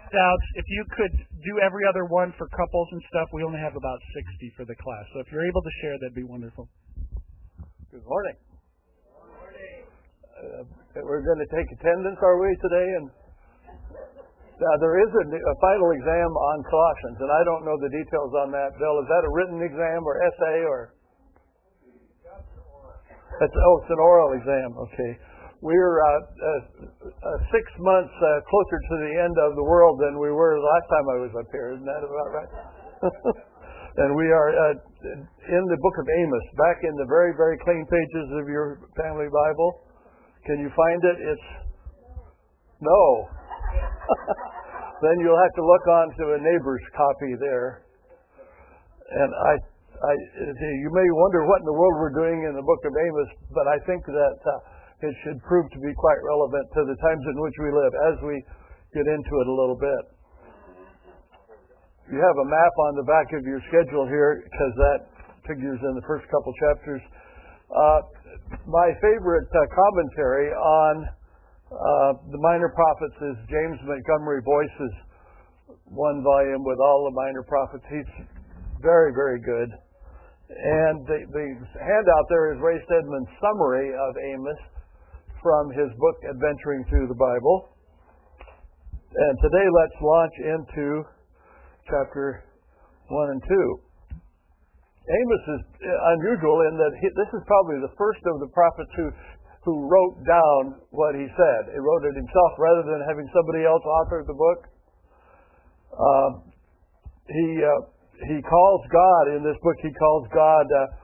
opt-outs. If you could do every other one for couples and stuff, we only have about 60 for the class. So if you're able to share, that'd be wonderful. Good morning. We're going to take attendance, are we, today? And there is a final exam on Colossians, and I don't know the details on that. Bill, is that a written exam or essay or? It's an oral exam. Okay. We're 6 months closer to the end of the world than we were the last time I was up here. Isn't that about right? And we are in the book of Amos, back in the very, very clean pages of your family Bible. Can you find it? It's no. Then you'll have to look on to a neighbor's copy there. And you may wonder what in the world we're doing in the book of Amos, but I think that it should prove to be quite relevant to the times in which we live as we get into it a little bit. You have a map on the back of your schedule here because that figures in the first couple chapters. My favorite commentary on the Minor Prophets is James Montgomery Boyce's one volume with all the minor prophets. He's very, very good. And the handout there is Ray Stedman's summary of Amos from his book Adventuring Through the Bible. And today let's launch into chapter 1 and 2. Amos is unusual in that this is probably the first of the prophets who wrote down what he said. He wrote it himself rather than having somebody else author the book. He calls God, in this book, he calls God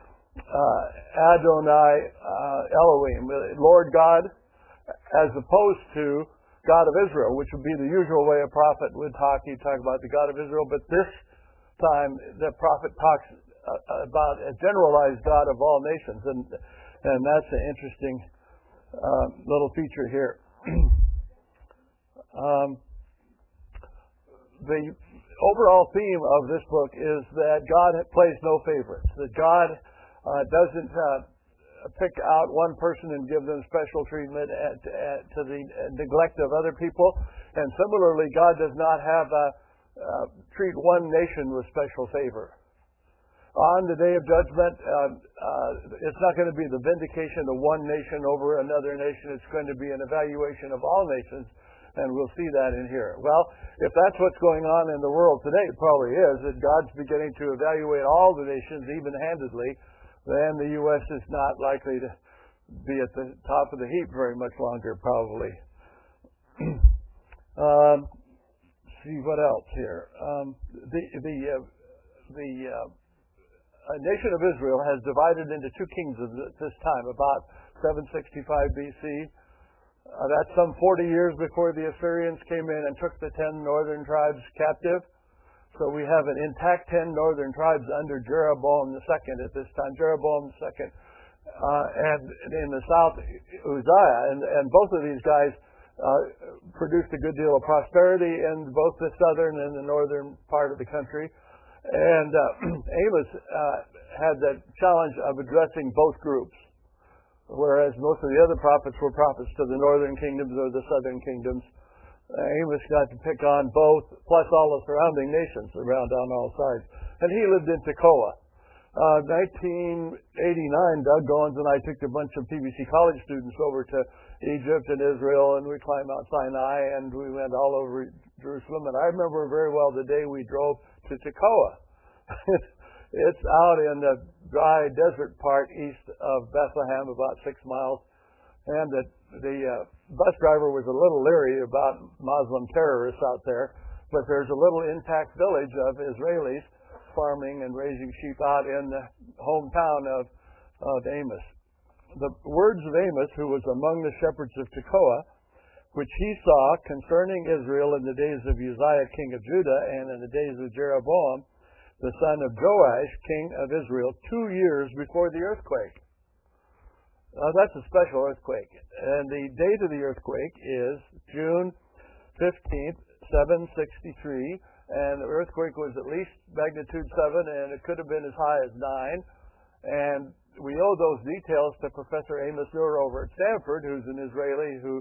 Adonai Elohim, Lord God, as opposed to God of Israel, which would be the usual way a prophet would talk. He'd talk about the God of Israel, but this time the prophet talks about a generalized God of all nations, and that's an interesting little feature here. The overall theme of this book is that God plays no favorites, that God doesn't pick out one person and give them special treatment to the neglect of other people, and similarly, God does not have treat one nation with special favor. On the day of judgment, it's not going to be the vindication of one nation over another nation. It's going to be an evaluation of all nations, and we'll see that in here. Well, if that's what's going on in the world today, it probably is, that God's beginning to evaluate all the nations even-handedly, then the U.S. is not likely to be at the top of the heap very much longer, probably. See what else here. The nation of Israel has divided into two kingdoms at this time, about 765 BC. That's some 40 years before the Assyrians came in and took the 10 northern tribes captive. So we have an intact 10 northern tribes under Jeroboam II at this time. Jeroboam II. And in the south, Uzziah. And both of these guys produced a good deal of prosperity in both the southern and the northern part of the country. And Amos had the challenge of addressing both groups, whereas most of the other prophets were prophets to the northern kingdoms or the southern kingdoms. Amos got to pick on both, plus all the surrounding nations around on all sides. And he lived in Tekoa. 1989, Doug Goins and I took a bunch of PBC college students over to Egypt and Israel, and we climbed Mount Sinai, and we went all over Jerusalem. And I remember very well the day we drove to Tekoa. It's out in the dry desert part east of Bethlehem, about 6 miles. And the bus driver was a little leery about Muslim terrorists out there, but there's a little intact village of Israelis farming and raising sheep out in the hometown of Amos. The words of Amos, who was among the shepherds of Tekoa, which he saw concerning Israel in the days of Uzziah, king of Judah, and in the days of Jeroboam, the son of Joash, king of Israel, 2 years before the earthquake. That's a special earthquake. And the date of the earthquake is June 15th, 763. And the earthquake was at least magnitude 7, and it could have been as high as 9. And we owe those details to Professor Amos Nur over at Stanford, who's an Israeli who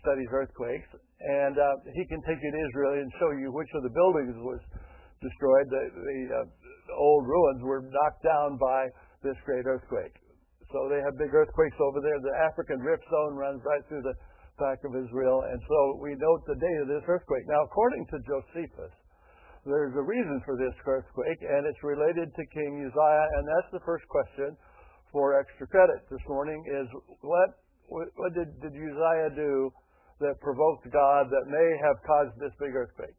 studies earthquakes, and he can take you to Israel and show you which of the buildings was destroyed. The old ruins were knocked down by this great earthquake. So they have big earthquakes over there. The African Rift Zone runs right through the back of Israel, and so we note the date of this earthquake. Now, according to Josephus, there's a reason for this earthquake, and it's related to King Uzziah, and that's the first question for extra credit this morning is what did Uzziah do that provoked God that may have caused this big earthquake?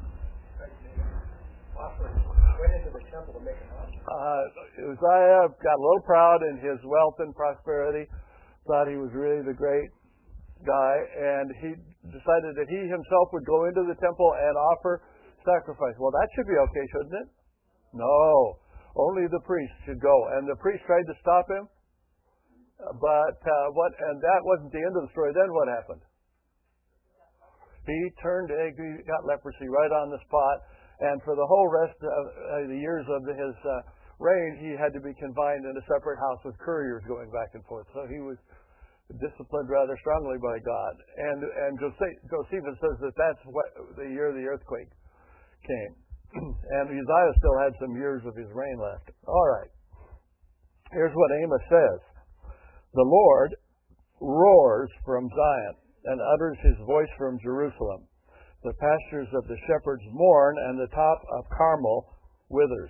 Went into the temple to make an offering. Uzziah got a little proud in his wealth and prosperity, thought he was really the great guy, and he decided that he himself would go into the temple and offer sacrifice. Well, that should be okay, shouldn't it? No. Only the priest should go. And the priest tried to stop him, but and that wasn't the end of the story. Then what happened? He turned angry, got leprosy right on the spot, and for the whole rest of the years of his reign, he had to be confined in a separate house with couriers going back and forth. So he was disciplined rather strongly by God. And Josephus says that that's what the year the earthquake came. And Uzziah still had some years of his reign left. All right. Here's what Amos says. The Lord roars from Zion and utters his voice from Jerusalem. The pastures of the shepherds mourn, and the top of Carmel withers.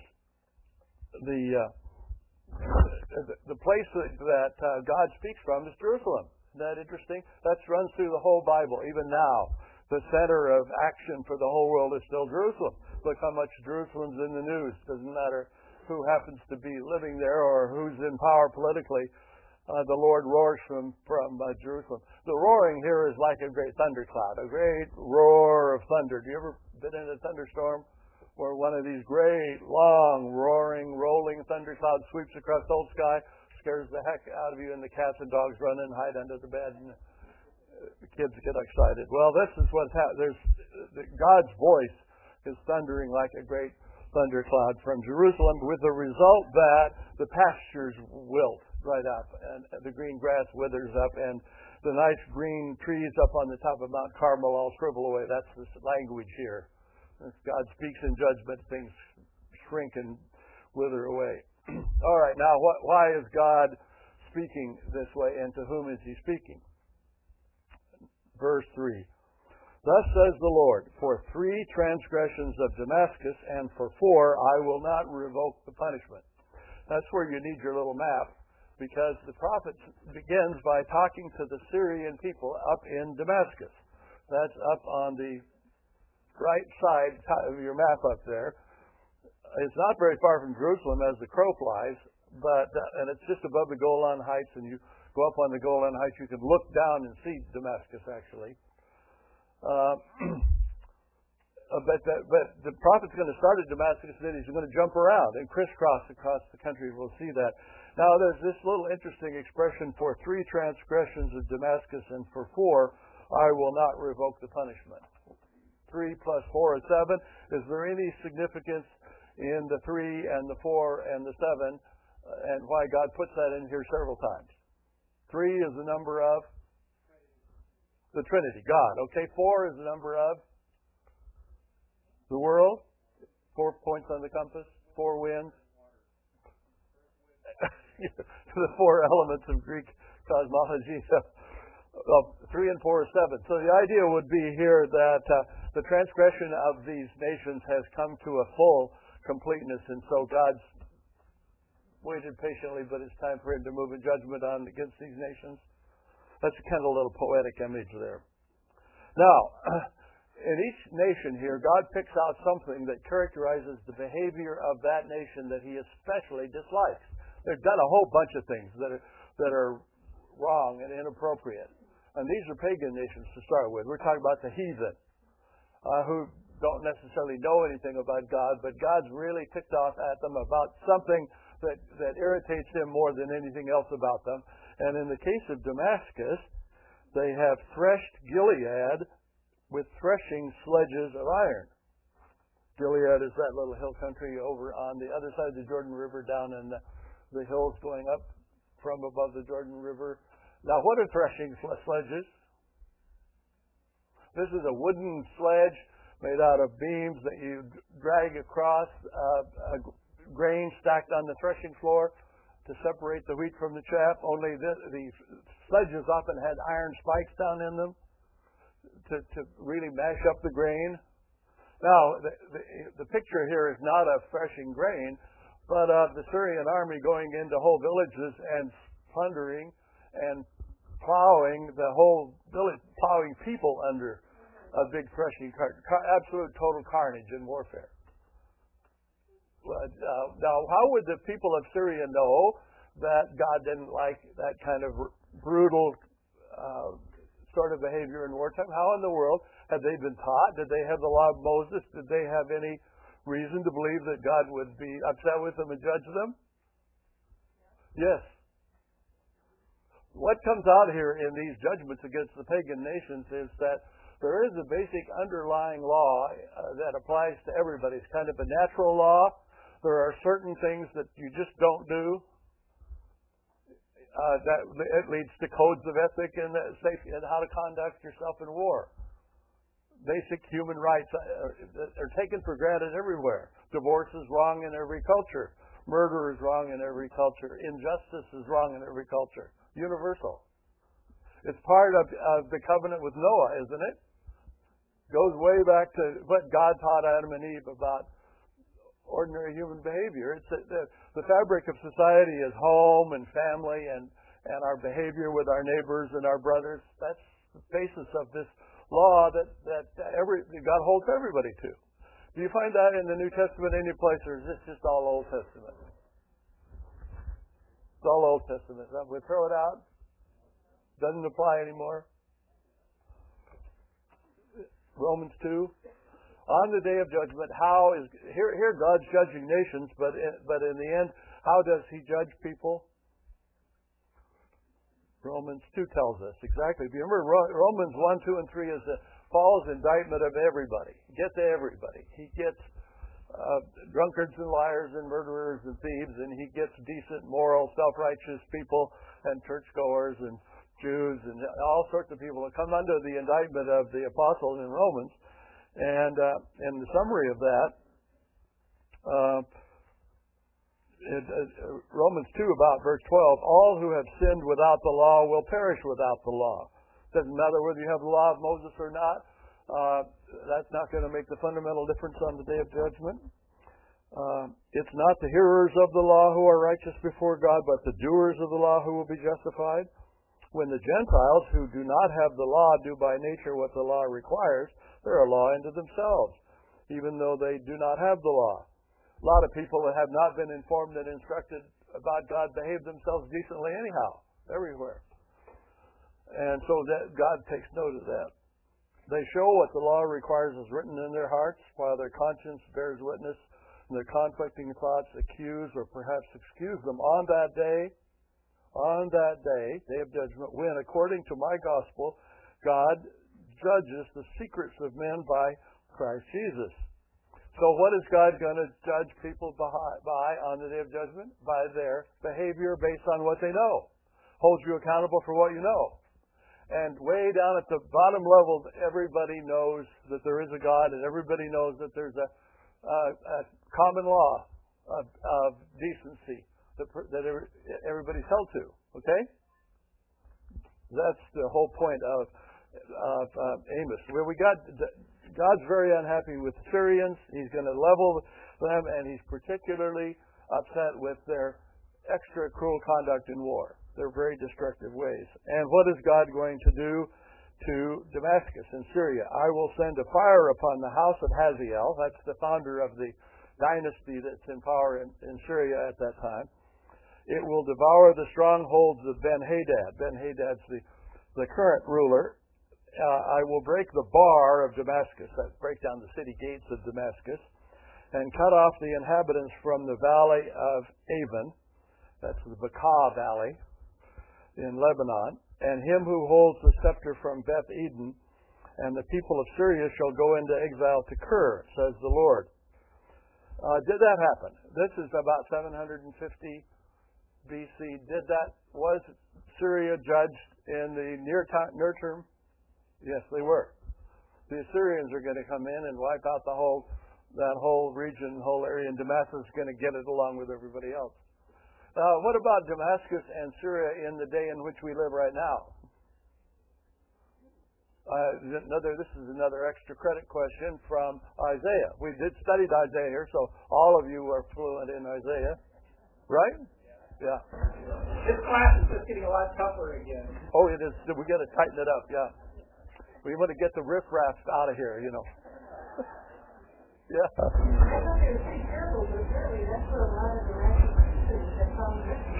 The place that God speaks from is Jerusalem. Isn't that interesting? That runs through the whole Bible, even now. The center of action for the whole world is still Jerusalem. Look how much Jerusalem's in the news. Doesn't matter who happens to be living there or who's in power politically. The Lord roars from Jerusalem. The roaring here is like a great thundercloud, a great roar of thunder. Have you ever been in a thunderstorm where one of these great, long, roaring, rolling thunderclouds sweeps across the whole sky, scares the heck out of you, and the cats and dogs run and hide under the bed, and the kids get excited? Well, this is what's happening. God's voice is thundering like a great thundercloud from Jerusalem, with the result that the pastures wilt right up, and the green grass withers up, and the nice green trees up on the top of Mount Carmel all shrivel away. That's the language here. As God speaks in judgment, things shrink and wither away. All right, now why is God speaking this way, and to whom is he speaking? Verse 3. Thus says the Lord, for 3 transgressions of Damascus, and for 4 I will not revoke the punishment. That's where you need your little map, because the prophet begins by talking to the Syrian people up in Damascus. That's up on the right side of your map up there. It's not very far from Jerusalem as the crow flies, and it's just above the Golan Heights, and you go up on the Golan Heights, you can look down and see Damascus, actually. But the prophet's going to start at Damascus, and then he's going to jump around and crisscross across the country. We'll see that. Now, there's this little interesting expression, for 3 transgressions of Damascus, and for 4 I will not revoke the punishment. 3 plus 4 is 7. Is there any significance in the 3 and the 4 and the 7, and why God puts that in here several times? 3 is the number of the Trinity, God. Okay, 4 is the number of the world. 4 points on the compass, 4 winds. The 4 elements of Greek cosmology. 3 and 4 is 7. So the idea would be here that the transgression of these nations has come to a full completeness, and so God's waited patiently, but it's time for him to move in judgment against these nations. That's kind of a little poetic image there. Now, in each nation here, God picks out something that characterizes the behavior of that nation that he especially dislikes. They've done a whole bunch of things that are wrong and inappropriate. And these are pagan nations to start with. We're talking about the heathen, who don't necessarily know anything about God, but God's really ticked off at them about something that irritates him more than anything else about them. And in the case of Damascus, they have threshed Gilead with threshing sledges of iron. Gilead is that little hill country over on the other side of the Jordan River, down in the hills going up from above the Jordan River. Now, what are threshing sledges? This is a wooden sledge made out of beams that you drag across a grain stacked on the threshing floor to separate the wheat from the chaff. Only the sledges often had iron spikes down in them to really mash up the grain. Now, the picture here is not of threshing grain, but of the Syrian army going into whole villages and plundering and plowing the whole village, plowing people under a big threshing cart. Absolute total carnage and warfare. Now, how would the people of Syria know that God didn't like that kind of brutal sort of behavior in wartime? How in the world had they been taught? Did they have the law of Moses? Did they have any reason to believe that God would be upset with them and judge them? Yes. What comes out here in these judgments against the pagan nations is that there is a basic underlying law that applies to everybody. It's kind of a natural law. There are certain things that you just don't do. That it leads to codes of ethic and safety and how to conduct yourself in war. Basic human rights are taken for granted everywhere. Divorce is wrong in every culture. Murder is wrong in every culture. Injustice is wrong in every culture. Universal. It's part of the covenant with Noah, isn't it? Goes way back to what God taught Adam and Eve about ordinary human behavior. It's the fabric of society is home and family and our behavior with our neighbors and our brothers. That's the basis of this law that God holds everybody to. Do you find that in the New Testament any place, or is this just all Old Testament? It's all Old Testament. We throw it out. Doesn't apply anymore. Romans 2. On the day of judgment, here God's judging nations, but in the end, how does He judge people? Romans 2 tells us exactly. Remember, Romans 1, 2, and 3 is Paul's indictment of everybody. He gets everybody. He gets drunkards and liars and murderers and thieves, and he gets decent, moral, self-righteous people and churchgoers and Jews and all sorts of people that come under the indictment of the apostle in Romans. And in the summary of that, Romans 2 about verse 12, all who have sinned without the law will perish without the law. Doesn't matter whether you have the law of Moses or not. That's not going to make the fundamental difference on the day of judgment. It's not the hearers of the law who are righteous before God, but the doers of the law who will be justified. When the Gentiles who do not have the law do by nature what the law requires, they're a law unto themselves, even though they do not have the law. A lot of people that have not been informed and instructed about God behave themselves decently anyhow, everywhere. And so that God takes note of that. They show what the law requires is written in their hearts, while their conscience bears witness, and their conflicting thoughts accuse or perhaps excuse them on that day, day of judgment, when, according to my gospel, God judges the secrets of men by Christ Jesus. So what is God going to judge people by on the day of judgment? By their behavior based on what they know. Holds you accountable for what you know. And way down at the bottom level, everybody knows that there is a God, and everybody knows that there's a common law of decency that everybody's held to. Okay? That's the whole point of Amos. Where we got God's very unhappy with the Syrians. He's going to level them, and he's particularly upset with their extra cruel conduct in war. Their very destructive ways. And what is God going to do to Damascus in Syria? I will send a fire upon the house of Hazael. That's the founder of the dynasty that's in power in Syria at that time. It will devour the strongholds of Ben-Hadad. Ben-Hadad's the current ruler. I will break the bar of Damascus. That break down the city gates of Damascus. And cut off the inhabitants from the valley of Avon. That's the Baca Valley in Lebanon, and him who holds the scepter from Beth Eden, and the people of Syria shall go into exile to Kir, says the Lord. Did that happen? This is about 750 BC. Was Syria judged in the near term? Yes, they were. The Assyrians are going to come in and wipe out that whole region, whole area, and Damascus is going to get it along with everybody else. What about Damascus and Syria in the day in which we live right now? This is another extra credit question from Isaiah. We did study Isaiah here, so all of you are fluent in Isaiah, right? Yeah. This class is just getting a lot tougher again. Oh, it is. We got to tighten it up. Yeah. We want to get the riffraff out of here, Yeah. I thought they were pretty careful, but really that's where a lot of the Christians that come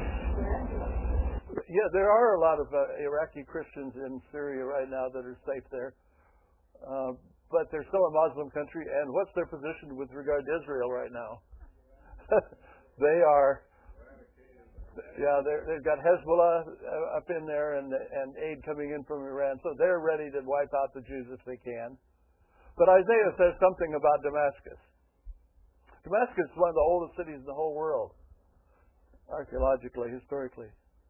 to. Yeah, there are a lot of Iraqi Christians in Syria right now that are safe there. But they're still a Muslim country, and what's their position with regard to Israel right now? They are, they've got Hezbollah up in there and aid coming in from Iran, so they're ready to wipe out the Jews if they can. But Isaiah says something about Damascus. Damascus is one of the oldest cities in the whole world, archaeologically, historically.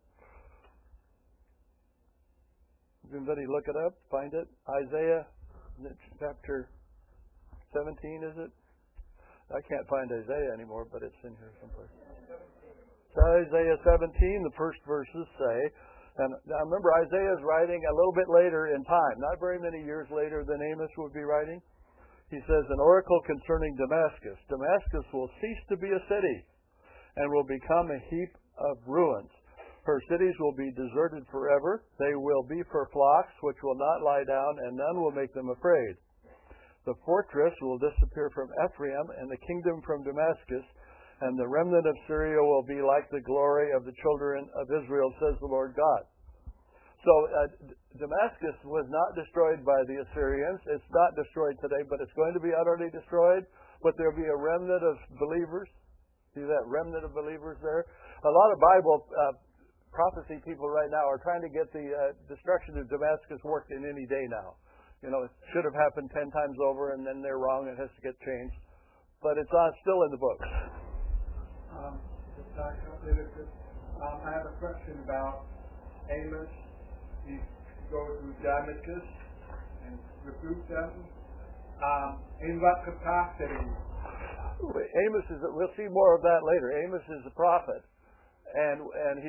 Anybody look it up, find it? Isaiah chapter 17, is it? I can't find Isaiah anymore, but it's in here someplace. So Isaiah 17, the first verses say, and now remember, Isaiah is writing a little bit later in time, not very many years later than Amos would be writing. He says, an oracle concerning Damascus. Damascus will cease to be a city and will become a heap of ruins. Her cities will be deserted forever. They will be for flocks which will not lie down, and none will make them afraid. The fortress will disappear from Ephraim, and the kingdom from Damascus, and the remnant of Syria will be like the glory of the children of Israel, says the Lord God. So Damascus was not destroyed by the Assyrians. It's not destroyed today, but it's going to be utterly destroyed. But there will be a remnant of believers. See that remnant of believers there? A lot of Bible prophecy people right now are trying to get the destruction of Damascus worked in any day now. It should have happened 10 times over, and then they're wrong. It has to get changed. But it's still in the books. I have a question about Amos. He goes to Damascus and recruits them. In what capacity? Amos is. We'll see more of that later. Amos is a prophet, and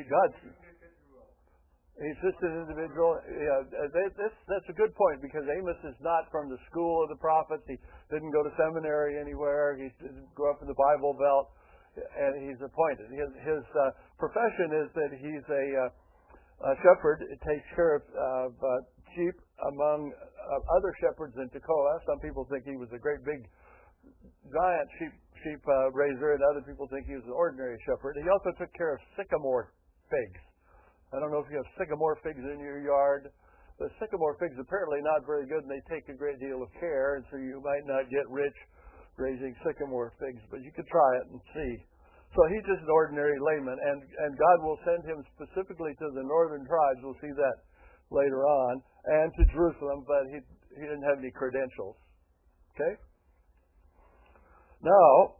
he's just an individual. That's a good point, because Amos is not from the school of the prophets. He didn't go to seminary anywhere. He didn't grow up in the Bible Belt. And he's appointed. His profession is that he's a shepherd. It takes care of sheep among other shepherds in Tekoa. Some people think he was a great big giant sheep raiser, and other people think he was an ordinary shepherd. He also took care of sycamore figs. I don't know if you have sycamore figs in your yard. The sycamore figs apparently not very good, and they take a great deal of care, and so you might not get rich raising sycamore figs, but you could try it and see. So he's just an ordinary layman, and God will send him specifically to the northern tribes. We'll see that later on, and to Jerusalem, but he didn't have any credentials. Okay? Now,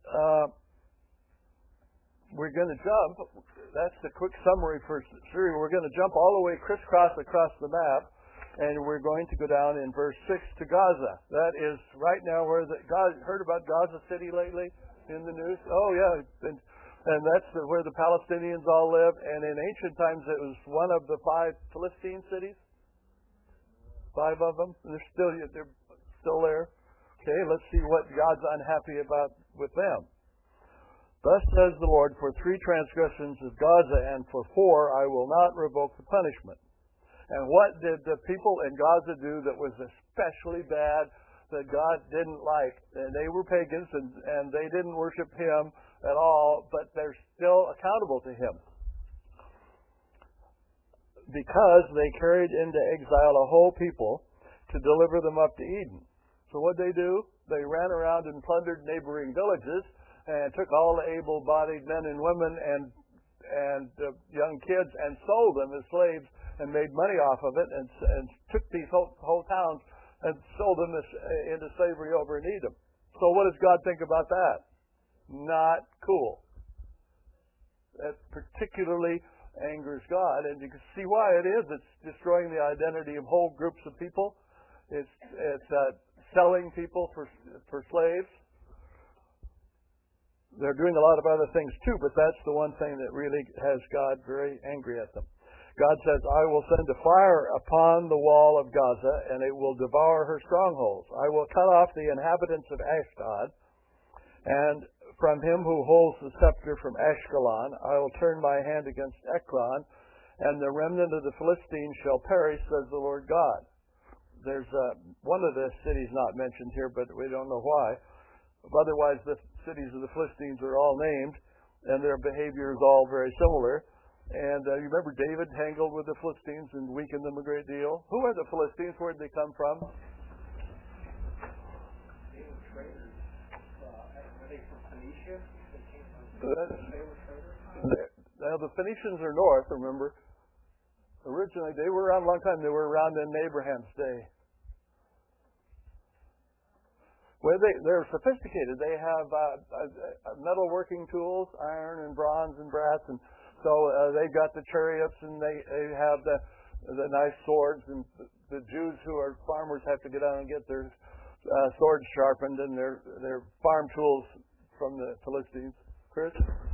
we're going to jump. That's the quick summary for Syria. We're going to jump all the way crisscross across the map, and we're going to go down in verse 6 to Gaza. That is right now where God heard about Gaza City lately in the news. Oh, yeah. And that's where the Palestinians all live. And in ancient times, it was one of the 5 Philistine cities. 5 of them. And they're still there. Okay, let's see what God's unhappy about with them. Thus says the Lord, for 3 transgressions of Gaza, and for 4 I will not revoke the punishment. And what did the people in Gaza do that was especially bad, that God didn't like? And they were pagans, and they didn't worship Him at all, but they're still accountable to Him. Because they carried into exile a whole people to deliver them up to Eden. So what did they do? They ran around and plundered neighboring villages and took all the able-bodied men and women and young kids and sold them as slaves, and made money off of it, and took these whole towns and sold them into slavery over in Edom. So what does God think about that? Not cool. That particularly angers God, and you can see why it is. It's destroying the identity of whole groups of people. It's selling people for slaves. They're doing a lot of other things too, but that's the one thing that really has God very angry at them. God says, I will send a fire upon the wall of Gaza, and it will devour her strongholds. I will cut off the inhabitants of Ashdod, and from him who holds the scepter from Ashkelon, I will turn my hand against Ekron, and the remnant of the Philistines shall perish, says the Lord God. There's one of the cities not mentioned here, but we don't know why. Otherwise, the cities of the Philistines are all named, and their behavior is all very similar. And you remember David tangled with the Philistines and weakened them a great deal. Who are the Philistines? Where did they come from? They were traders. Were they from Phoenicia? Now, the Phoenicians are north, remember. Originally, they were around a long time. They were around in Abraham's day. Well, they're sophisticated. They have metalworking tools, iron and bronze and brass, and so they've got the chariots, and they have the nice swords. And the Jews who are farmers have to get out and get their swords sharpened and their farm tools from the Philistines. Chris?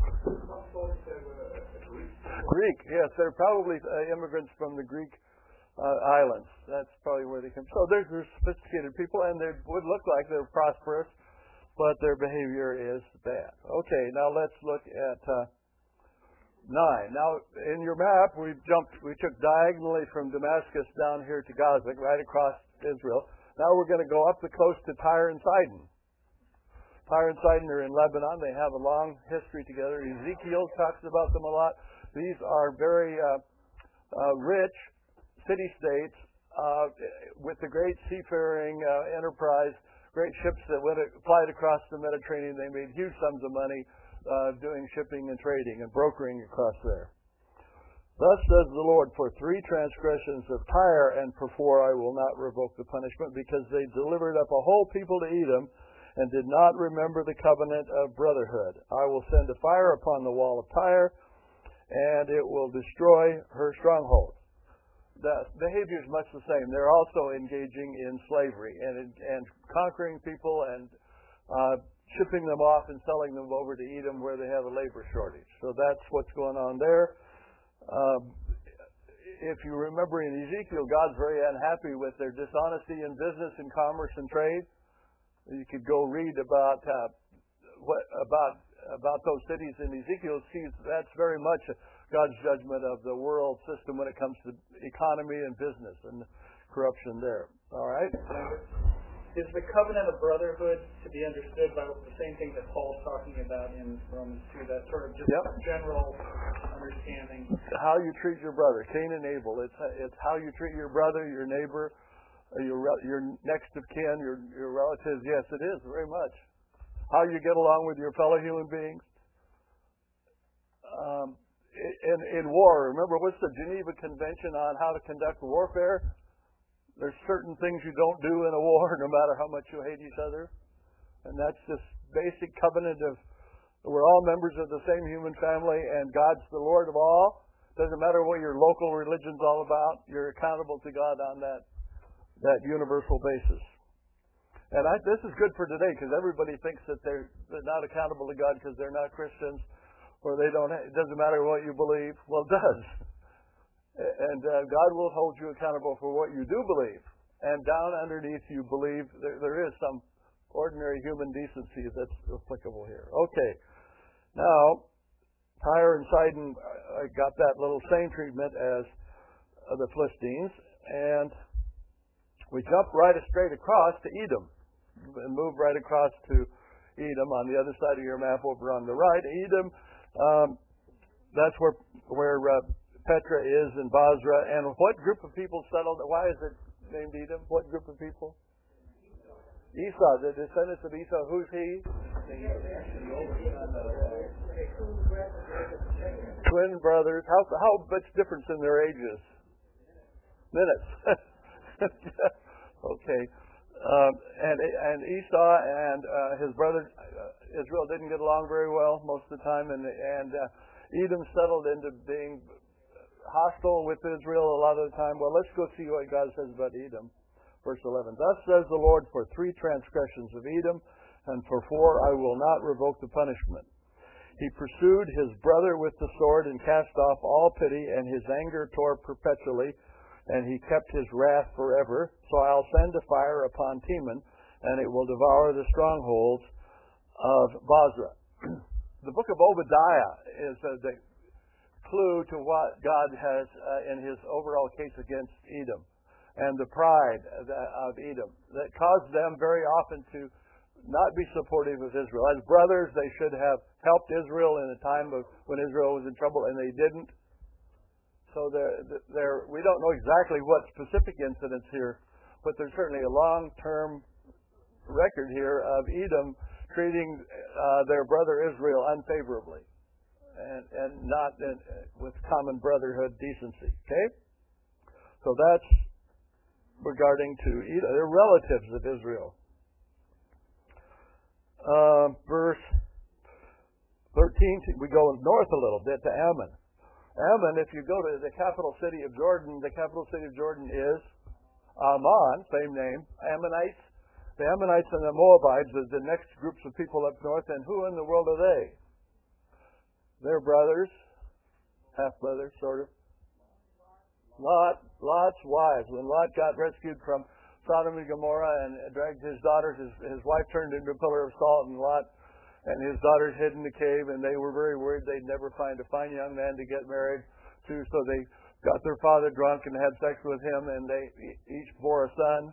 Greek, yes, they're probably immigrants from the Greek islands. That's probably where they come. So they're sophisticated people, and they would look like they're prosperous, but their behavior is bad. Okay, now let's look at 9. Now, in your map, we took diagonally from Damascus down here to Gaza, right across Israel. Now we're going to go up the coast to Tyre and Sidon. Tyre and Sidon are in Lebanon. They have a long history together. Ezekiel talks about them a lot. These are very rich city-states with the great seafaring enterprise, great ships that plied across the Mediterranean. They made huge sums of money doing shipping and trading and brokering across there. Thus says the Lord, for 3 transgressions of Tyre and for 4 I will not revoke the punishment, because they delivered up a whole people to Edom and did not remember the covenant of brotherhood. I will send a fire upon the wall of Tyre, and it will destroy her stronghold. The behavior is much the same. They're also engaging in slavery and conquering people and shipping them off and selling them over to Edom where they have a labor shortage. So that's what's going on there. If you remember in Ezekiel, God's very unhappy with their dishonesty in business and commerce and trade. You could go read about those cities in Ezekiel. See, that's very much God's judgment of the world system when it comes to economy and business and corruption there. All right? Is the covenant of brotherhood to be understood by the same thing that Paul's talking about in Romans 2, that sort of just general understanding? How you treat your brother, Cain and Abel. It's how you treat your brother, your neighbor, your next of kin, your relatives. Yes, it is, very much. How you get along with your fellow human beings. In war, remember, what's the Geneva Convention on how to conduct warfare? There's certain things you don't do in a war, no matter how much you hate each other. And that's this basic covenant of we're all members of the same human family, and God's the Lord of all. Doesn't matter what your local religion's all about. You're accountable to God on that universal basis. And this is good for today, because everybody thinks that they're not accountable to God because they're not Christians, or it doesn't matter what you believe. Well, it does. And God will hold you accountable for what you do believe. And down underneath you believe there is some ordinary human decency that's applicable here. Okay. Now, Tyre and Sidon got that little same treatment as the Philistines. And we jump straight across to Edom and move right across to Edom on the other side of your map over on the right. Edom, that's where Petra is in Basra. And what group of people settled? Why is it named Edom? What group of people? Esau, the descendants of Esau. Who's he? Twin brothers. How much difference in their ages? Minutes. Okay. And Esau and his brother Israel didn't get along very well most of the time, and Edom settled into being hostile with Israel a lot of the time. Well, let's go see what God says about Edom. Verse 11, thus says the Lord, for 3 transgressions of Edom, and for 4 I will not revoke the punishment. He pursued his brother with the sword and cast off all pity, and his anger tore perpetually, and he kept his wrath forever. So I'll send a fire upon Teman, and it will devour the strongholds of Bozrah. The book of Obadiah is the clue to what God has in his overall case against Edom and the pride of Edom that caused them very often to not be supportive of Israel. As brothers, they should have helped Israel in a time of when Israel was in trouble, and they didn't. So we don't know exactly what specific incidents here, but there's certainly a long-term record here of Edom treating their brother Israel unfavorably and not with common brotherhood decency. Okay? So that's regarding to Edom. They're relatives of Israel. Verse 13, we go north a little bit to Ammon. Ammon, if you go to the capital city of Jordan, the capital city of Jordan is Ammon, same name, Ammonites. The Ammonites and the Moabites are the next groups of people up north, and who in the world are they? They're brothers, half-brothers, sort of. Lot's wives. When Lot got rescued from Sodom and Gomorrah and dragged his daughters, his wife turned into a pillar of salt, and Lot and his daughters hid in the cave, and they were very worried they'd never find a fine young man to get married to, so they got their father drunk and had sex with him, and they each bore a son,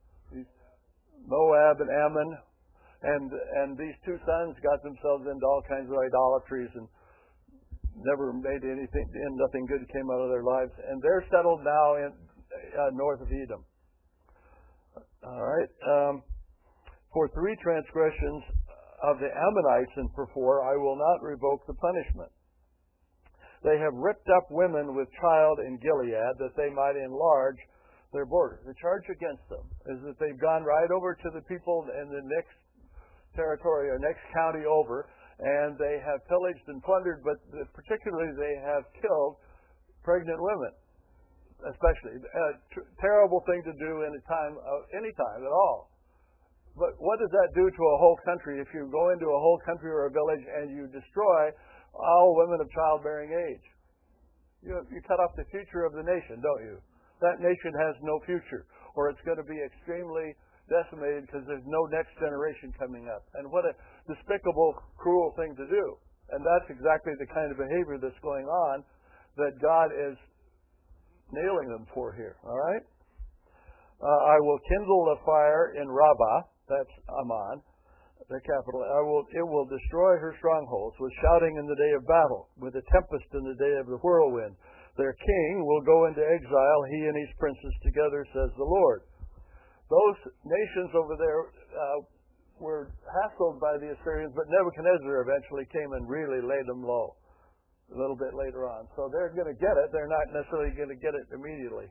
Moab and Ammon, and these 2 sons got themselves into all kinds of idolatries and never made anything, and nothing good came out of their lives. And they're settled now in north of Edom. All right. For 3 transgressions of the Ammonites and for 4, I will not revoke the punishment. They have ripped up women with child in Gilead that they might enlarge their borders. The charge against them is that they've gone right over to the people in the next territory or next county over, and they have pillaged and plundered, but particularly they have killed pregnant women, especially. Terrible thing to do any time at all. But what does that do to a whole country if you go into a whole country or a village and you destroy all women of childbearing age? You cut off the future of the nation, don't you? That nation has no future, or it's going to be extremely decimated because there's no next generation coming up. And what a despicable, cruel thing to do. And that's exactly the kind of behavior that's going on that God is nailing them for here. All right? I will kindle a fire in Rabbah, that's Ammon, the capital. It will destroy her strongholds with shouting in the day of battle, with a tempest in the day of the whirlwind. Their king will go into exile, he and his princes together, says the Lord. Those nations over there were hassled by the Assyrians, but Nebuchadnezzar eventually came and really laid them low a little bit later on. So they're going to get it. They're not necessarily going to get it immediately.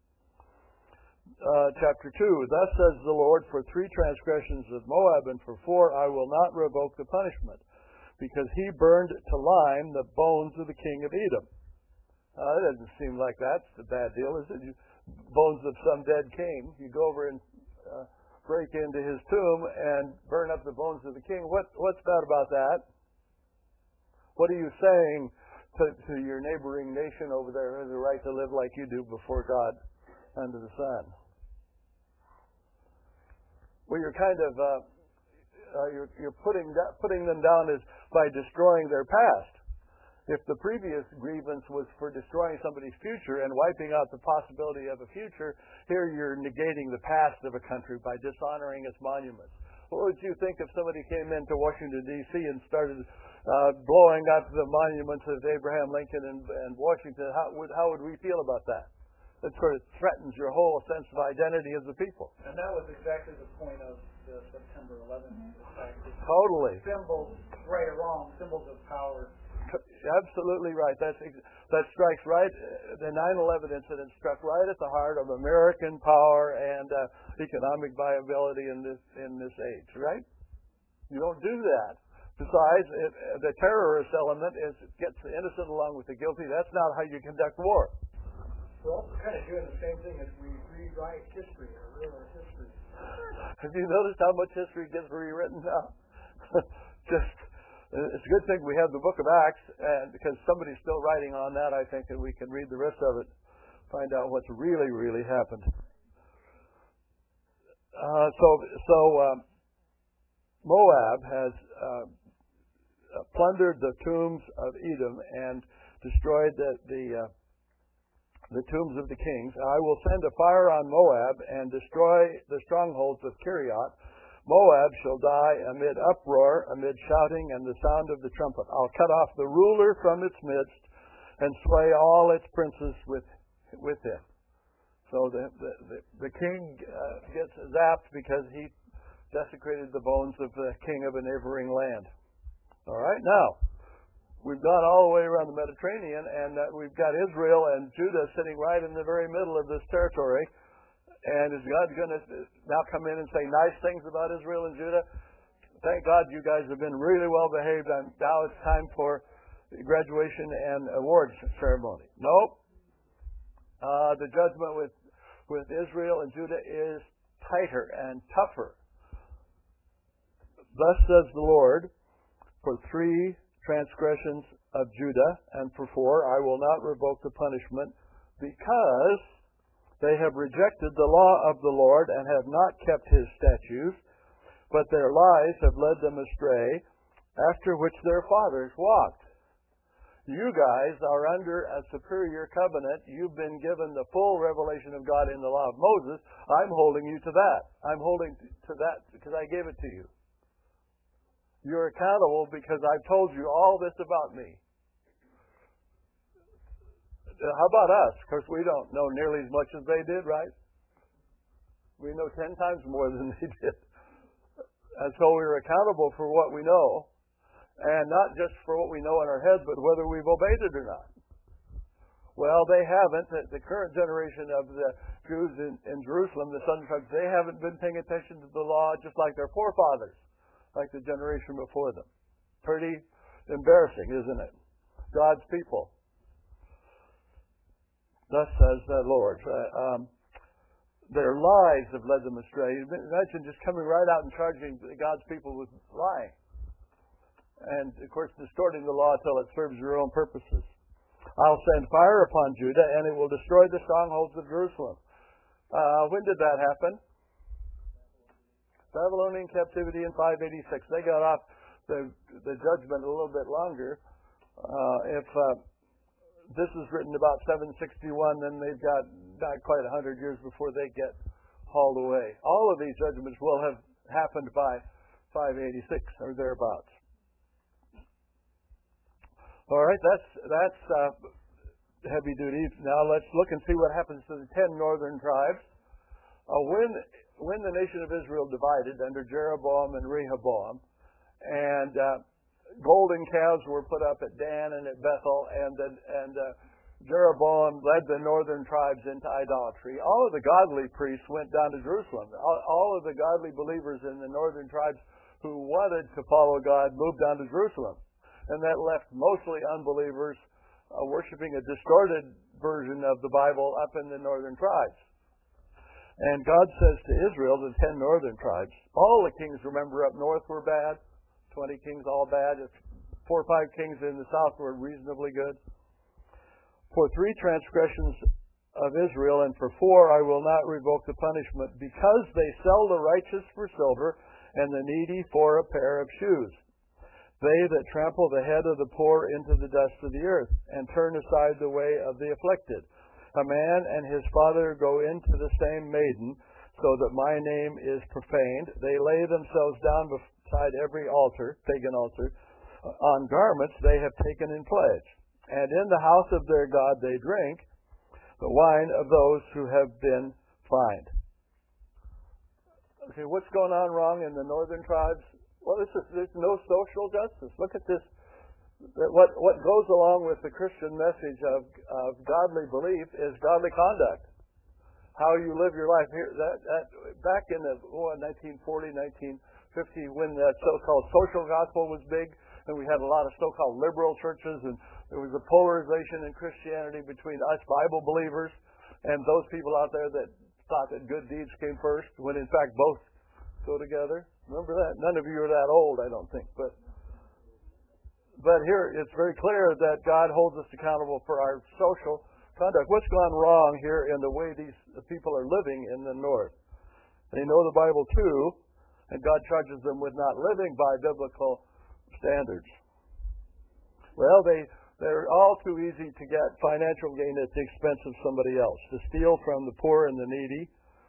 Chapter 2, thus says the Lord, for 3 transgressions of Moab and for 4 I will not revoke the punishment, because he burned to lime the bones of the king of Edom. It doesn't seem like that's a bad deal, is it? Bones of some dead king. You go over and break into his tomb and burn up the bones of the king. What's bad about that? What are you saying to your neighboring nation over there who has the right to live like you do before God under the sun? Well, you're kind of you're putting them down as by destroying their past. If the previous grievance was for destroying somebody's future and wiping out the possibility of a future, here you're negating the past of a country by dishonoring its monuments. What would you think if somebody came into Washington, D.C. and started blowing up the monuments of Abraham Lincoln and Washington? How would we feel about that? It sort of threatens your whole sense of identity as a people. And that was exactly the point of the September 11th attack. Totally. Symbols, right or wrong, symbols of power. Absolutely right. That strikes right. The 9/11 incident struck right at the heart of American power and economic viability in this age. Right? You don't do that. Besides, the terrorist element gets the innocent along with the guilty. That's not how you conduct war. We're also kind of doing the same thing as we rewrite history or rewrite history. Have you noticed how much history gets rewritten now? It's a good thing we have the Book of Acts, and because somebody's still writing on that, I think, and we can read the rest of it, find out what's really, really happened. Moab has plundered the tombs of Edom and destroyed the tombs of the kings. I will send a fire on Moab and destroy the strongholds of Kiriath. Moab shall die amid uproar, amid shouting and the sound of the trumpet. I'll cut off the ruler from its midst and slay all its princes with him. So the king gets zapped because he desecrated the bones of the king of a neighboring land. All right, now we've gone all the way around the Mediterranean, and we've got Israel and Judah sitting right in the very middle of this territory. And is God going to now come in and say nice things about Israel and Judah? Thank God you guys have been really well behaved, and now it's time for the graduation and awards ceremony. Nope. The judgment with Israel and Judah is tighter and tougher. Thus says the Lord, for 3 transgressions of Judah, and for 4 I will not revoke the punishment, because they have rejected the law of the Lord and have not kept his statutes, but their lies have led them astray, after which their fathers walked. You guys are under a superior covenant. You've been given the full revelation of God in the law of Moses. I'm holding you to that. I'm holding to that because I gave it to you. You're accountable because I've told you all this about me. How about us? Of course, we don't know nearly as much as they did, right? We know 10 times more than they did. And so we're accountable for what we know, and not just for what we know in our heads, but whether we've obeyed it or not. Well, they haven't. The current generation of the Jews in Jerusalem, the southern tribes, they haven't been paying attention to the law just like their forefathers, like the generation before them. Pretty embarrassing, isn't it? God's people. Thus says the Lord. Their lies have led them astray. Imagine just coming right out and charging God's people with lying. And, of course, distorting the law until it serves your own purposes. I'll send fire upon Judah, and it will destroy the strongholds of Jerusalem. When did that happen? Babylonian captivity in 586. They got off the judgment a little bit longer. If this is written about 761, then they've got not quite 100 years before they get hauled away. All of these judgments will have happened by 586 or thereabouts. All right, that's heavy duty. Now let's look and see what happens to the 10 northern tribes. When the nation of Israel divided under Jeroboam and Rehoboam, and golden calves were put up at Dan and at Bethel, and Jeroboam led the northern tribes into idolatry. All of the godly priests went down to Jerusalem. All of the godly believers in the northern tribes who wanted to follow God moved down to Jerusalem. And that left mostly unbelievers worshiping a distorted version of the Bible up in the northern tribes. And God says to Israel, the 10 northern tribes, all the kings, remember, up north were bad, 20 kings all bad, 4 or 5 kings in the south were reasonably good. For 3 transgressions of Israel, and for 4 I will not revoke the punishment, because they sell the righteous for silver, and the needy for a pair of shoes. They that trample the head of the poor into the dust of the earth, and turn aside the way of the afflicted. A man and his father go into the same maiden, so that my name is profaned. They lay themselves down beside every altar, pagan altar. On garments they have taken in pledge. And in the house of their God they drink the wine of those who have been fined. Okay, what's going on wrong in the northern tribes? Well, there's no social justice. Look at this. What goes along with the Christian message of godly belief is godly conduct. How you live your life. Here, back in the 1940, 1950, when that so-called social gospel was big, and we had a lot of so-called liberal churches, and there was a polarization in Christianity between us Bible believers and those people out there that thought that good deeds came first, when in fact both go together. Remember that? None of you are that old, I don't think, but here it's very clear that God holds us accountable for our social conduct. What's gone wrong here in the way these people are living in the North? They know the Bible too, and God charges them with not living by biblical standards. Well, they're all too easy to get financial gain at the expense of somebody else, to steal from the poor and the needy.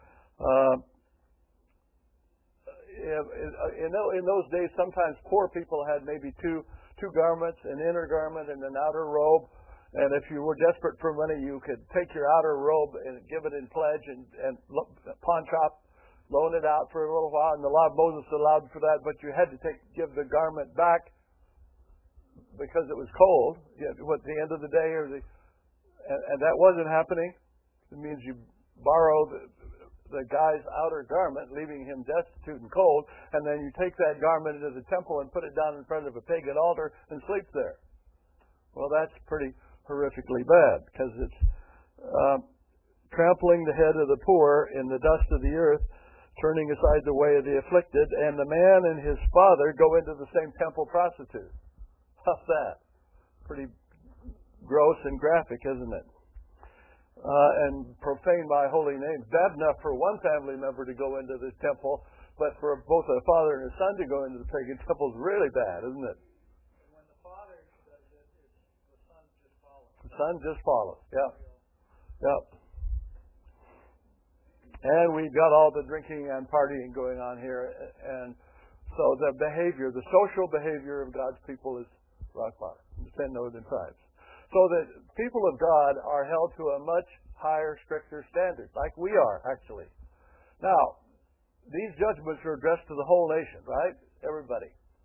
In those days, sometimes poor people had maybe two garments, an inner garment and an outer robe. And if you were desperate for money, you could take your outer robe and give it in pledge and pawn shop, loan it out for a little while. And the law of Moses allowed for that, but you had to give the garment back because it was cold. At the end of the day, and that wasn't happening. It means you borrow the guy's outer garment, leaving him destitute and cold, and then you take that garment into the temple and put it down in front of a pagan altar and sleep there. Well, that's pretty horrifically bad, because it's trampling the head of the poor in the dust of the earth, turning aside the way of the afflicted, and the man and his father go into the same temple prostitute. How's that? Pretty gross and graphic, isn't it? And profane my holy name. Bad enough for one family member to go into the temple, but for both a father and a son to go into the pagan temple is really bad, isn't it? When the father does it, the son just follows. The son just follows. Yeah. Yep. And we've got all the drinking and partying going on here, and so the social behavior of God's people is rock bottom. The 10 northern tribes. So that people of God are held to a much higher, stricter standard, like we are, actually. Now, these judgments are addressed to the whole nation, right? Everybody.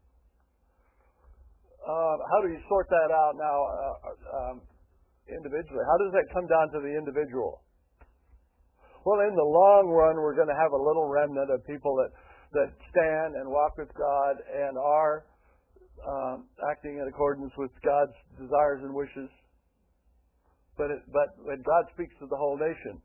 How do you sort that out now individually? How does that come down to the individual? Well, in the long run, we're going to have a little remnant of people that stand and walk with God and are acting in accordance with God's desires and wishes. But when God speaks to the whole nation,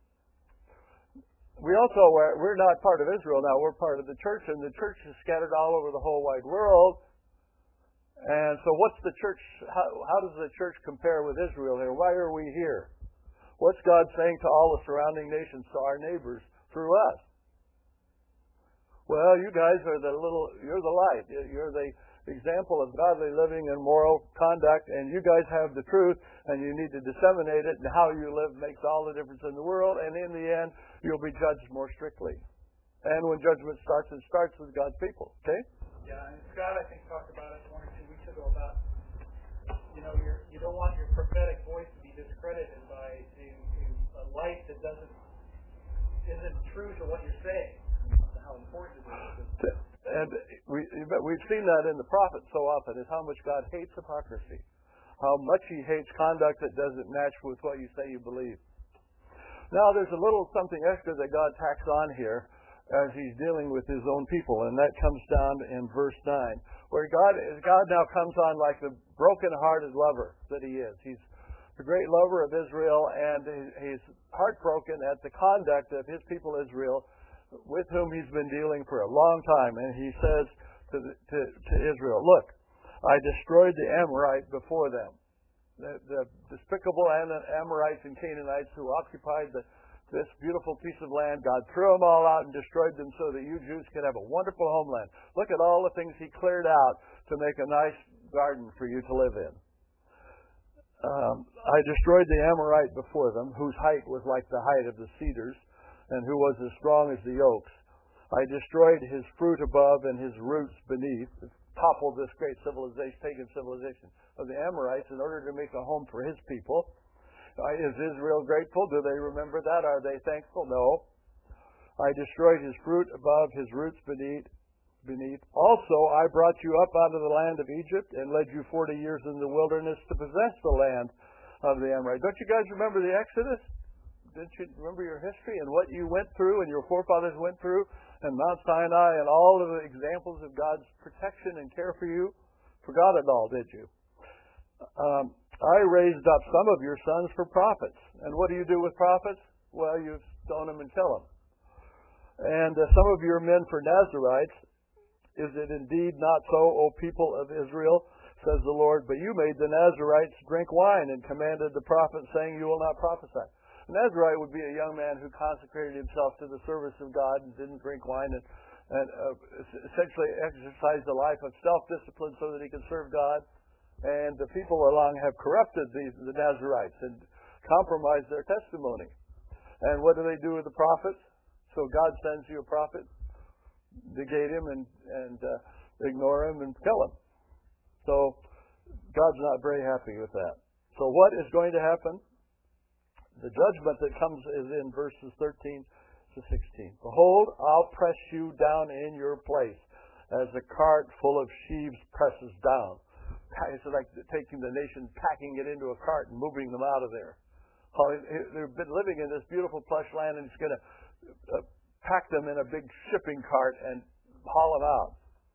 we're not part of Israel now. We're part of the church, and the church is scattered all over the whole wide world. And so, what's the church? How does the church compare with Israel here? Why are we here? What's God saying to all the surrounding nations, to our neighbors, through us? Well, you guys are you're the light. You're the example of godly living and moral conduct, and you guys have the truth, and you need to disseminate it, and how you live makes all the difference in the world, and in the end, you'll be judged more strictly. And when judgment starts, it starts with God's people, okay? Yeah, and Scott, I think, talked about it 1 or 2 weeks ago about, you don't want your prophetic voice to be discredited by a life that isn't true to what you're saying, how important it is. And we've seen that in the prophets so often, is how much God hates hypocrisy. How much He hates conduct that doesn't match with what you say you believe. Now, there's a little something extra that God tacks on here as He's dealing with His own people, and that comes down in verse 9, where God now comes on like the broken-hearted lover that He is. He's the great lover of Israel, and He's heartbroken at the conduct of His people Israel, with whom He's been dealing for a long time. And He says to Israel, look, I destroyed the Amorite before them. The despicable Amorites and Canaanites who occupied this beautiful piece of land, God threw them all out and destroyed them so that you Jews can have a wonderful homeland. Look at all the things He cleared out to make a nice garden for you to live in. I destroyed the Amorite before them, whose height was like the height of the cedars, and who was as strong as the oaks. I destroyed his fruit above and his roots beneath, toppled this great pagan civilization of the Amorites in order to make a home for His people. Is Israel grateful? Do they remember that? Are they thankful? No. I destroyed his fruit above, his roots beneath. Also, I brought you up out of the land of Egypt and led you 40 years in the wilderness to possess the land of the Amorites. Don't you guys remember the Exodus? Didn't you remember your history and what you went through and your forefathers went through, and Mount Sinai and all of the examples of God's protection and care for you? Forgot it all, did you? I raised up some of your sons for prophets, And what do you do with prophets? Well, you stone them and kill them. And some of you are men for Nazarites. Is it indeed not so, O people of Israel, says the Lord? But you made the Nazarites drink wine and commanded the prophets, saying, you will not prophesy. A Nazarite would be a young man who consecrated himself to the service of God and didn't drink wine and essentially exercised a life of self-discipline so that he could serve God. And the people along have corrupted the Nazarites and compromised their testimony. And what do they do with the prophets? So God sends you a prophet, negate him and ignore him and kill him. So God's not very happy with that. So what is going to happen? The judgment that comes is in verses 13 to 16. Behold, I'll press you down in your place as a cart full of sheaves presses down. It's like taking the nation, packing it into a cart and moving them out of there. They've been living in this beautiful plush land, and it's going to pack them in a big shipping cart and haul them out.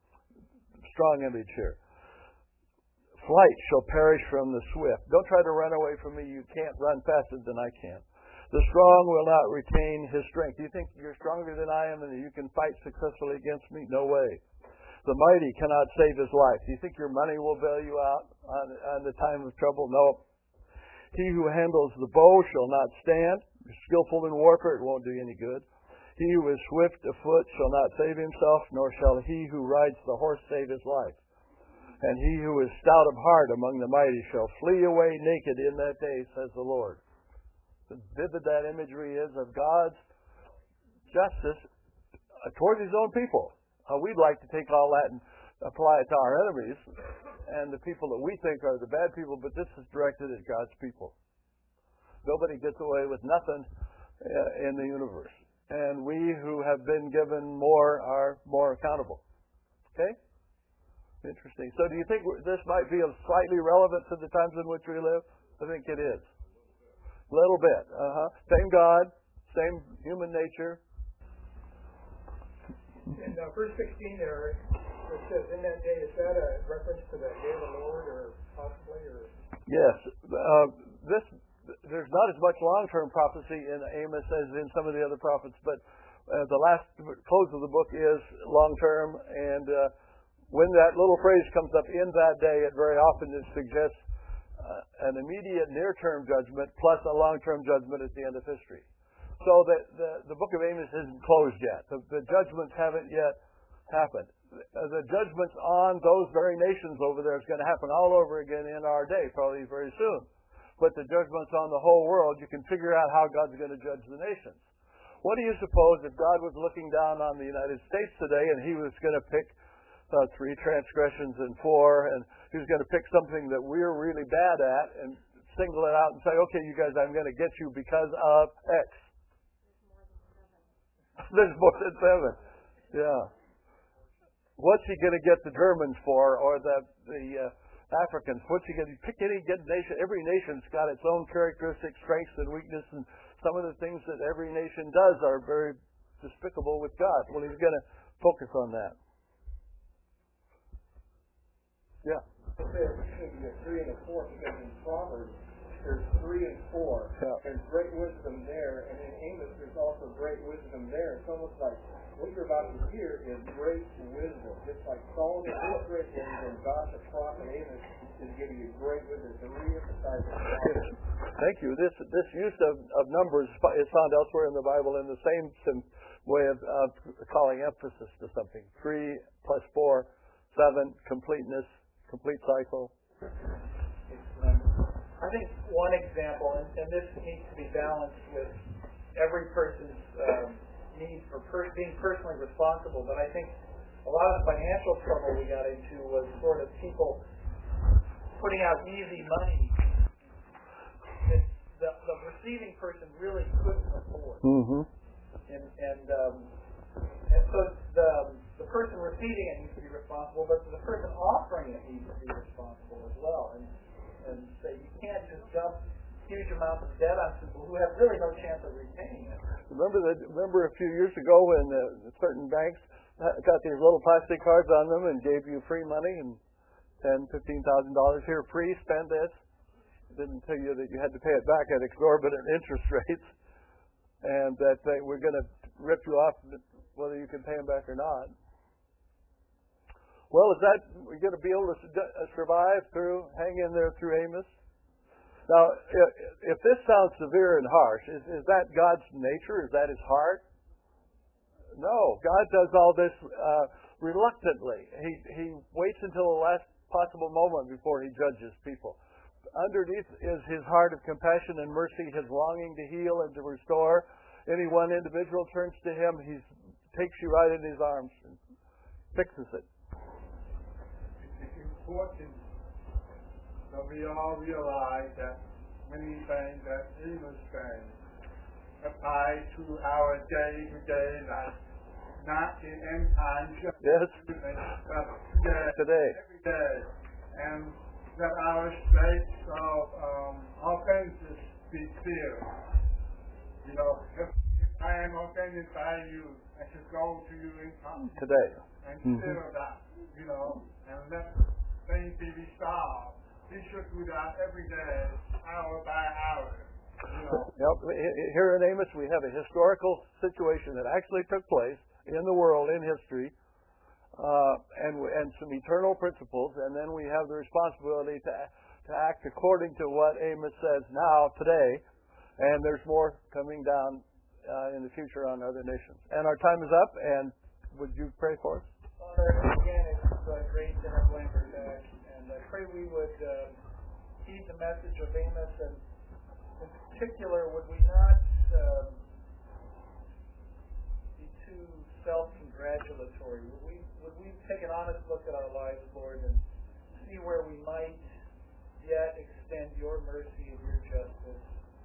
Strong image here. Flight shall perish from the swift. Don't try to run away from me. You can't run faster than I can. The strong will not retain his strength. Do you think you're stronger than I am and that you can fight successfully against me? No way. The mighty cannot save his life. Do you think your money will bail you out on the time of trouble? No. He who handles the bow shall not stand. Skillful in warfare, it won't do any good. He who is swift of foot shall not save himself, nor shall he who rides the horse save his life. And he who is stout of heart among the mighty shall flee away naked in that day, says the Lord. So vivid that imagery is of God's justice toward his own people. We'd like to take all that and apply it to our enemies and the people that we think are the bad people, but this is directed at God's people. Nobody gets away with nothing in the universe. And we who have been given more are more accountable. Okay? Interesting. So do you think this might be slightly relevant to the times in which we live? I think it is. A little bit. Same God, same human nature. In verse 16 there, it says, in that day, is that a reference to the day of the Lord, or possibly? Or? Yes. There's not as much long-term prophecy in Amos as in some of the other prophets, but the last close of the book is long-term, and when that little phrase comes up, in that day, it very often suggests an immediate near-term judgment plus a long-term judgment at the end of history. So the book of Amos isn't closed yet. The judgments haven't yet happened. The judgments on those very nations over there is going to happen all over again in our day, probably very soon. But the judgments on the whole world, you can figure out how God's going to judge the nations. What do you suppose if God was looking down on the United States today and he was going to pick 3 transgressions and 4, and he was going to pick something that we're really bad at and single it out and say, okay, you guys, I'm going to get you because of X. There's more than 7. Yeah. What's he going to get the Germans for, or the Africans? What's he going to pick any good nation? Every nation's got its own characteristics, strengths, and weaknesses, and some of the things that every nation does are very despicable with God. Well, he's going to focus on that. Yeah. Between the 3 and the 4, because in Proverbs there's 3 and 4. Yeah. There's great wisdom there, and in Amos there's also great wisdom there. It's almost like what you're about to hear is great wisdom. Just like Solomon is great wisdom, God the prophet Amos is giving you great wisdom to re-emphasize it. Thank you. This use of numbers is found elsewhere in the Bible in the same way of calling emphasis to something. 3 plus 4, 7, completeness. Complete cycle. I think one example, and this needs to be balanced with every person's need for being personally responsible, but I think a lot of the financial trouble we got into was sort of people putting out easy money that the receiving person really couldn't afford. Mm-hmm. And so the person receiving it needs to be responsible, but the person offering it needs to be responsible as well. And so you can't just dump huge amounts of debt on people who have really no chance of repaying it. Remember a few years ago when certain banks got these little plastic cards on them and gave you free money and $10,000, $15,000 here, free, spend this. didn't tell you that you had to pay it back at exorbitant interest rates, and that they were going to rip you off whether you can pay them back or not. Well, is that we're going to be able to survive through, hang in there through Amos? Now, if this sounds severe and harsh, is that God's nature? Is that His heart? No, God does all this reluctantly. He waits until the last possible moment before He judges people. Underneath is His heart of compassion and mercy, His longing to heal and to restore. Any one individual turns to Him, He takes you right in His arms and fixes it. It's important that we all realize that many things that Amos said apply to our day-to-day life, not in end times, Yes. but Today. every day. And that our state of offenses be filled. You know, if I am offended by you, I should go to you in conflict Today. and still that, you know, and let things be resolved. We should do that every day, hour by hour. You know. Yep. Here in Amos, we have a historical situation that actually took place in the world, in history, and some eternal principles, and then we have the responsibility to act according to what Amos says now, today, and there's more coming down in the future on other nations. And our time is up, and would you pray for us? Father, again, it's great to have Lambert back, and I pray we would heed the message of Amos, and in particular, would we not be too self-congratulatory? Would we take an honest look at our lives, Lord, and see where we might yet extend your mercy and your justice?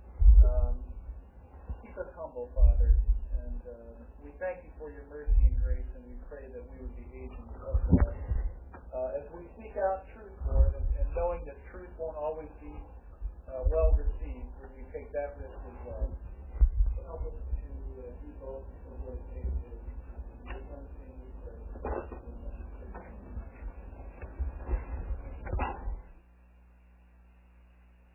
Keep us humble, Father, and we thank you for your mercy and grace, and we pray that we would be agents of that. As we seek out truth, Lord, and knowing that truth won't always be well received, would we take that risk as well?